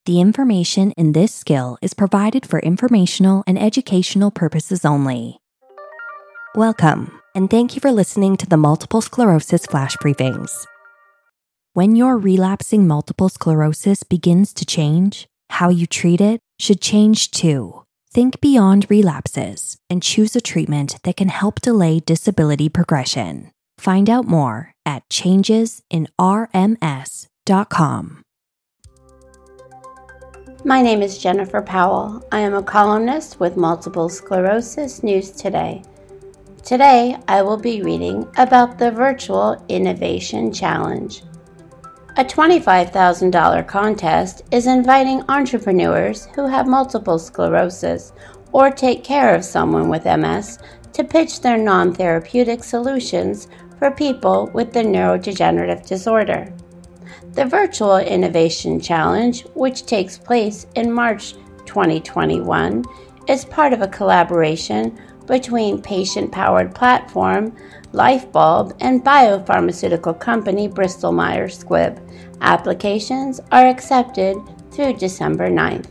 The information in this skill is provided for informational and educational purposes only. Welcome, and thank you for listening to the Multiple Sclerosis Flash Briefings. When your relapsing multiple sclerosis begins to change, how you treat it should change too. Think beyond relapses and choose a treatment that can help delay disability progression. Find out more at changesinrms.com. My name is Jennifer Powell. I am a columnist with Multiple Sclerosis News Today. Today, I will be reading about the Virtual Innovation Challenge. A $25,000 contest is inviting entrepreneurs who have multiple sclerosis or take care of someone with MS to pitch their non-therapeutic solutions for people with the neurodegenerative disorder. The Virtual Innovation Challenge, which takes place in March 2021, is part of a collaboration between patient-powered platform LifeBulb and biopharmaceutical company Bristol Myers Squibb. Applications are accepted through December 9th.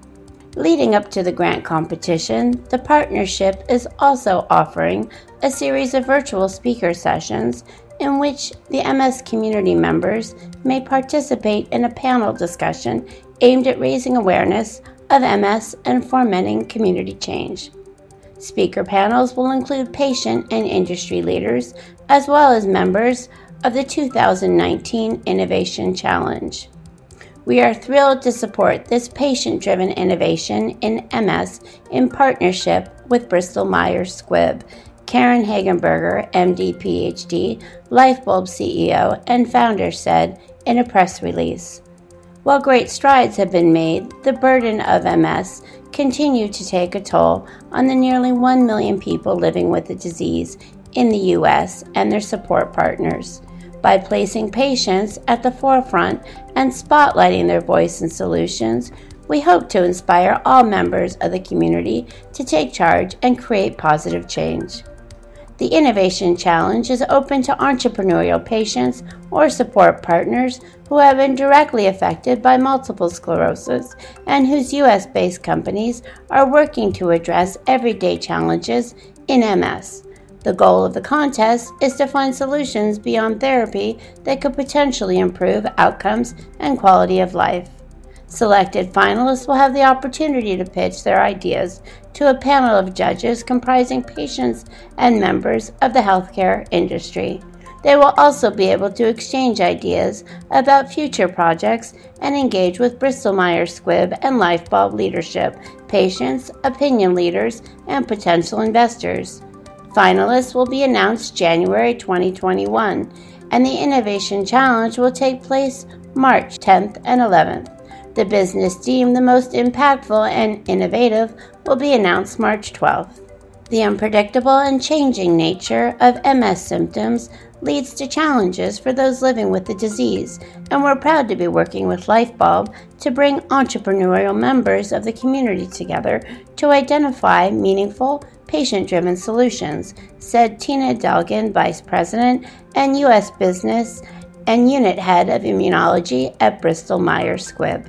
Leading up to the grant competition, the partnership is also offering a series of virtual speaker sessions in which the MS community members may participate in a panel discussion aimed at raising awareness of MS and fomenting community change. Speaker panels will include patient and industry leaders, as well as members of the 2019 Innovation Challenge. We are thrilled to support this patient-driven innovation in MS in partnership with Bristol Myers Squibb, Karen Hagenberger, MD, PhD, LifeBulb CEO and founder said in a press release. While great strides have been made, the burden of MS continues to take a toll on the nearly 1 million people living with the disease in the U.S. and their support partners. By placing patients at the forefront and spotlighting their voice and solutions, we hope to inspire all members of the community to take charge and create positive change. The Innovation Challenge is open to entrepreneurial patients or support partners who have been directly affected by multiple sclerosis and whose U.S.-based companies are working to address everyday challenges in MS. The goal of the contest is to find solutions beyond therapy that could potentially improve outcomes and quality of life. Selected finalists will have the opportunity to pitch their ideas to a panel of judges comprising patients and members of the healthcare industry. They will also be able to exchange ideas about future projects and engage with Bristol Myers Squibb and LifeBulb leadership, patients, opinion leaders, and potential investors. Finalists will be announced January 2021, and the Innovation Challenge will take place March 10th and 11th. The business deemed the most impactful and innovative will be announced March 12th. The unpredictable and changing nature of MS symptoms leads to challenges for those living with the disease, and we're proud to be working with LifeBulb to bring entrepreneurial members of the community together to identify meaningful, patient-driven solutions, said Tina Delgan, Vice President and U.S. Business and Unit Head of Immunology at Bristol Myers Squibb.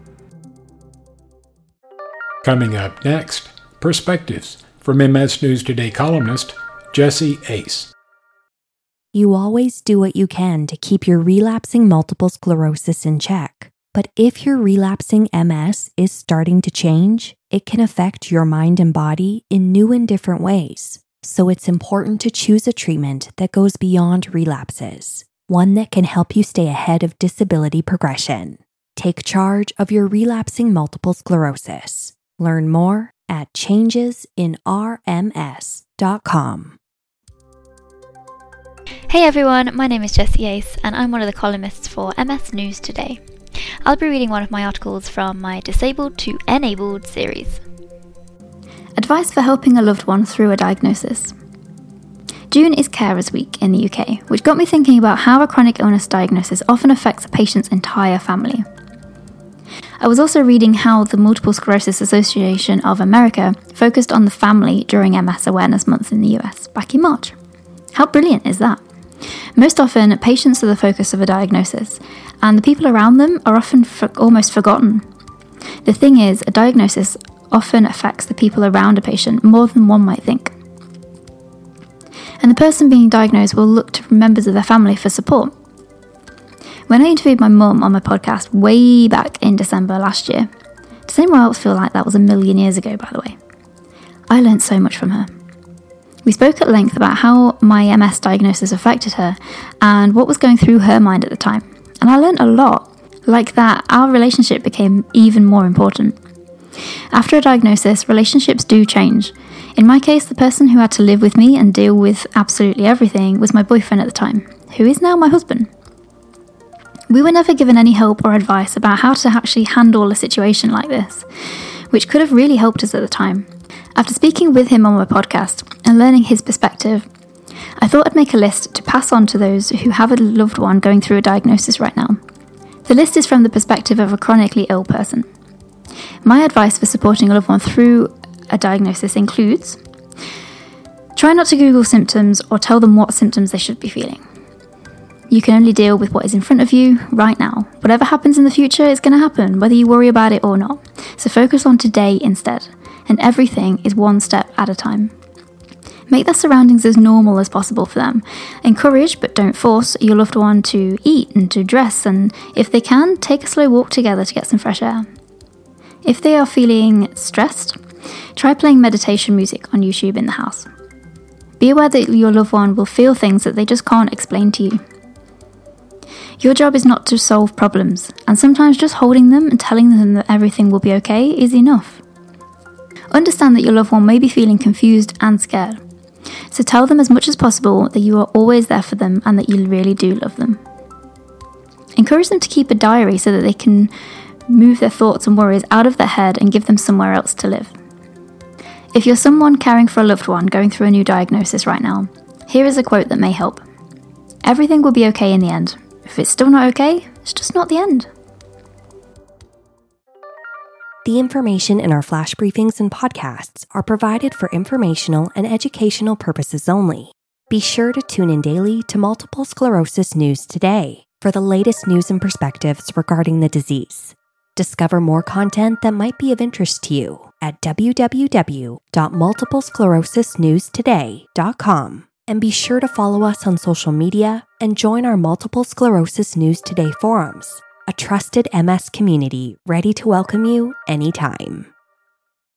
Coming up next, Perspectives from MS News Today columnist Jessie Ace. You always do what you can to keep your relapsing multiple sclerosis in check. But if your relapsing MS is starting to change, it can affect your mind and body in new and different ways. So it's important to choose a treatment that goes beyond relapses, one that can help you stay ahead of disability progression. Take charge of your relapsing multiple sclerosis. Learn more at changesinrms.com. Hey everyone, my name is Jessie Ace and I'm one of the columnists for MS News Today. I'll be reading one of my articles from my Disabled to Enabled series. Advice for helping a loved one through a diagnosis. June is Carers Week in the UK, which got me thinking about how a chronic illness diagnosis often affects a patient's entire family. I was also reading how the Multiple Sclerosis Association of America focused on the family during MS Awareness Month in the US back in March. How brilliant is that? Most often, patients are the focus of a diagnosis, and the people around them are often almost forgotten. The thing is, a diagnosis often affects the people around a patient more than one might think. And the person being diagnosed will look to members of their family for support. When I interviewed my mum on my podcast way back in December last year, does anyone else feel like that was a million years ago, by the way? I learned so much from her. We spoke at length about how my MS diagnosis affected her and what was going through her mind at the time. And I learned a lot, like that our relationship became even more important. After a diagnosis, relationships do change. In my case, the person who had to live with me and deal with absolutely everything was my boyfriend at the time, who is now my husband. We were never given any help or advice about how to actually handle a situation like this, which could have really helped us at the time. After speaking with him on my podcast and learning his perspective, I thought I'd make a list to pass on to those who have a loved one going through a diagnosis right now. The list is from the perspective of a chronically ill person. My advice for supporting a loved one through a diagnosis includes: try not to Google symptoms or tell them what symptoms they should be feeling. You can only deal with what is in front of you right now. Whatever happens in the future is going to happen, whether you worry about it or not. So focus on today instead, and everything is one step at a time. Make their surroundings as normal as possible for them. Encourage, but don't force, your loved one to eat and to dress, and if they can, take a slow walk together to get some fresh air. If they are feeling stressed, try playing meditation music on YouTube in the house. Be aware that your loved one will feel things that they just can't explain to you. Your job is not to solve problems, and sometimes just holding them and telling them that everything will be okay is enough. Understand that your loved one may be feeling confused and scared, so tell them as much as possible that you are always there for them and that you really do love them. Encourage them to keep a diary so that they can move their thoughts and worries out of their head and give them somewhere else to live. If you're someone caring for a loved one going through a new diagnosis right now, here is a quote that may help. Everything will be okay in the end. If it's still not okay, it's just not the end. The information in our flash briefings and podcasts are provided for informational and educational purposes only. Be sure to tune in daily to Multiple Sclerosis News Today for the latest news and perspectives regarding the disease. Discover more content that might be of interest to you at www.multiplesclerosisnewstoday.com. And be sure to follow us on social media and join our Multiple Sclerosis News Today forums, a trusted MS community ready to welcome you anytime.